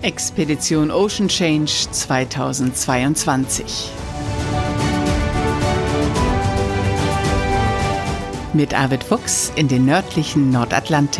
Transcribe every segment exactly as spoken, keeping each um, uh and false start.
Expedition Ocean Change zweitausendzweiundzwanzig. Mit Arvid Fuchs in den nördlichen Nordatlantik.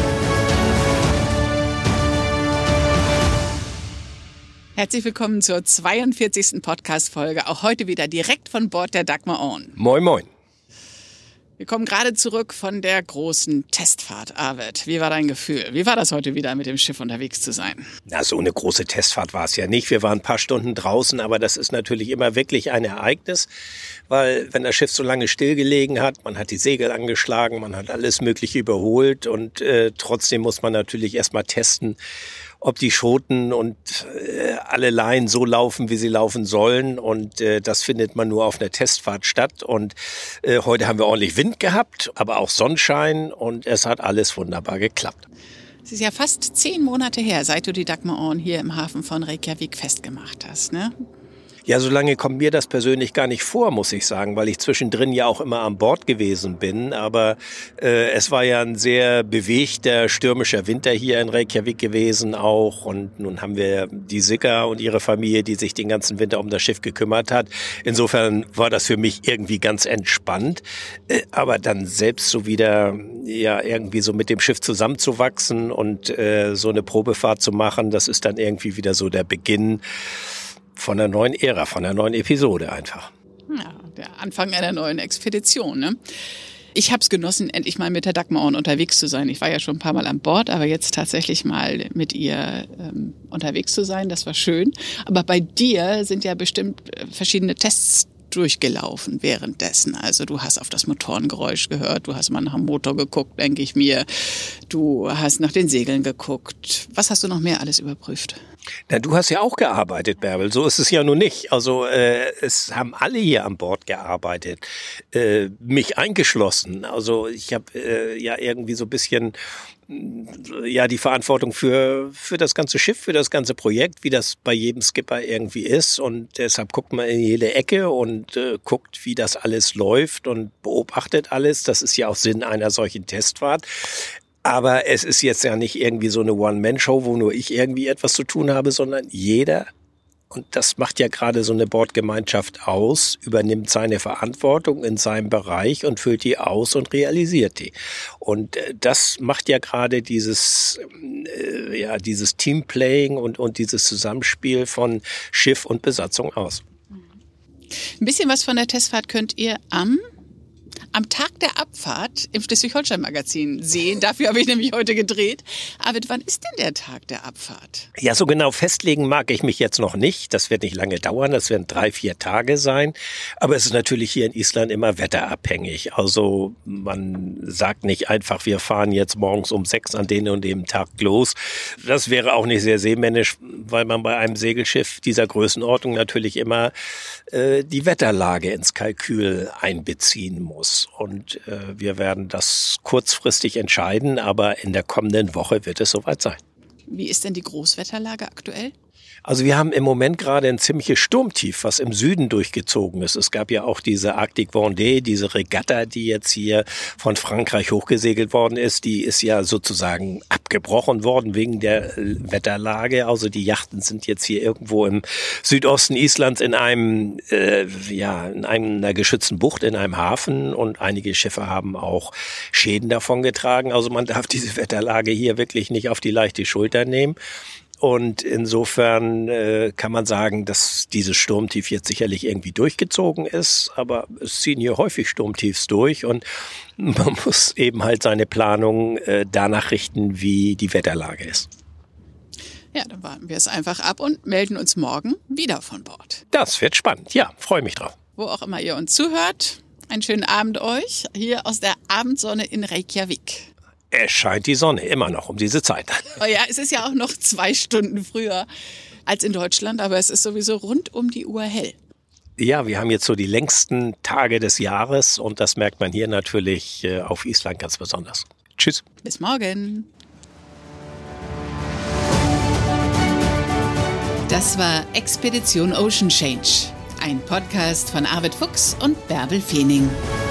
Herzlich willkommen zur zweiundvierzigsten Podcast-Folge, auch heute wieder direkt von Bord der Dagmar On. Moin, moin. Wir kommen gerade zurück von der großen Testfahrt, Arvid. Wie war dein Gefühl? Wie war das heute wieder, mit dem Schiff unterwegs zu sein? Na, so eine große Testfahrt war es ja nicht. Wir waren ein paar Stunden draußen, aber das ist natürlich immer wirklich ein Ereignis, weil wenn das Schiff so lange stillgelegen hat, man hat die Segel angeschlagen, man hat alles Mögliche überholt und äh, trotzdem muss man natürlich erstmal testen, ob die Schoten und äh, alle Leinen so laufen, wie sie laufen sollen. Und äh, das findet man nur auf einer Testfahrt statt. Und äh, heute haben wir ordentlich Wind gehabt, aber auch Sonnenschein. Und es hat alles wunderbar geklappt. Es ist ja fast zehn Monate her, seit du die Dagmar On hier im Hafen von Reykjavik festgemacht hast, ne? Ja, so lange kommt mir das persönlich gar nicht vor, muss ich sagen, weil ich zwischendrin ja auch immer an Bord gewesen bin. Aber äh, es war ja ein sehr bewegter, stürmischer Winter hier in Reykjavik gewesen auch. Und nun haben wir die Sigga und ihre Familie, die sich den ganzen Winter um das Schiff gekümmert hat. Insofern war das für mich irgendwie ganz entspannt. Äh, aber dann selbst so wieder ja irgendwie so mit dem Schiff zusammenzuwachsen und äh, so eine Probefahrt zu machen, das ist dann irgendwie wieder so der Beginn von einer neuen Ära, von einer neuen Episode einfach. Ja, der Anfang einer neuen Expedition, ne? Ich habe es genossen, endlich mal mit der Dagmar On unterwegs zu sein. Ich war ja schon ein paar Mal an Bord, aber jetzt tatsächlich mal mit ihr ähm, unterwegs zu sein, das war schön. Aber bei dir sind ja bestimmt verschiedene Tests durchgelaufen währenddessen. Also du hast auf das Motorengeräusch gehört, du hast mal nach dem Motor geguckt, denke ich mir. Du hast nach den Segeln geguckt. Was hast du noch mehr alles überprüft? Na, du hast ja auch gearbeitet, Bärbel. So ist es ja nun nicht. Also äh, es haben alle hier an Bord gearbeitet, äh, mich eingeschlossen. Also ich habe äh, ja irgendwie so ein bisschen ja die Verantwortung für für das ganze Schiff, für das ganze Projekt, wie das bei jedem Skipper irgendwie ist. Und deshalb guckt man in jede Ecke und äh, guckt, wie das alles läuft und beobachtet alles. Das ist ja auch Sinn einer solchen Testfahrt. Aber es ist jetzt ja nicht irgendwie so eine One-Man-Show, wo nur ich irgendwie etwas zu tun habe, sondern jeder, und das macht ja gerade so eine Bordgemeinschaft aus, übernimmt seine Verantwortung in seinem Bereich und füllt die aus und realisiert die. Und das macht ja gerade dieses, äh, ja, dieses Teamplaying und, und dieses Zusammenspiel von Schiff und Besatzung aus. Ein bisschen was von der Testfahrt könnt ihr am... Am Tag der Abfahrt im Schleswig-Holstein-Magazin sehen. Dafür habe ich nämlich heute gedreht. Arvid, wann ist denn der Tag der Abfahrt? Ja, so genau festlegen mag ich mich jetzt noch nicht. Das wird nicht lange dauern. Das werden drei, vier Tage sein. Aber es ist natürlich hier in Island immer wetterabhängig. Also man sagt nicht einfach, wir fahren jetzt morgens um sechs an den und dem Tag los. Das wäre auch nicht sehr seemännisch, weil man bei einem Segelschiff dieser Größenordnung natürlich immer äh, die Wetterlage ins Kalkül einbeziehen muss. Und äh, wir werden das kurzfristig entscheiden, aber in der kommenden Woche wird es soweit sein. Wie ist denn die Großwetterlage aktuell? Also wir haben im Moment gerade ein ziemliches Sturmtief, was im Süden durchgezogen ist. Es gab ja auch diese Arctic Vendée, diese Regatta, die jetzt hier von Frankreich hochgesegelt worden ist. Die ist ja sozusagen abgebrochen worden wegen der Wetterlage. Also die Yachten sind jetzt hier irgendwo im Südosten Islands in einem, äh, ja, in einer geschützten Bucht, in einem Hafen. Und einige Schiffe haben auch Schäden davongetragen. Also man darf diese Wetterlage hier wirklich nicht auf die leichte Schulter nehmen. Und insofern äh, kann man sagen, dass dieses Sturmtief jetzt sicherlich irgendwie durchgezogen ist. Aber es ziehen hier häufig Sturmtiefs durch und man muss eben halt seine Planung äh, danach richten, wie die Wetterlage ist. Ja, dann warten wir es einfach ab und melden uns morgen wieder von Bord. Das wird spannend. Ja, freue mich drauf. Wo auch immer ihr uns zuhört, einen schönen Abend euch hier aus der Abendsonne in Reykjavik. Es scheint die Sonne immer noch um diese Zeit. Oh ja, es ist ja auch noch zwei Stunden früher als in Deutschland, aber es ist sowieso rund um die Uhr hell. Ja, wir haben jetzt so die längsten Tage des Jahres und das merkt man hier natürlich äh, auf Island ganz besonders. Tschüss. Bis morgen. Das war Expedition Ocean Change, ein Podcast von Arvid Fuchs und Bärbel Feening.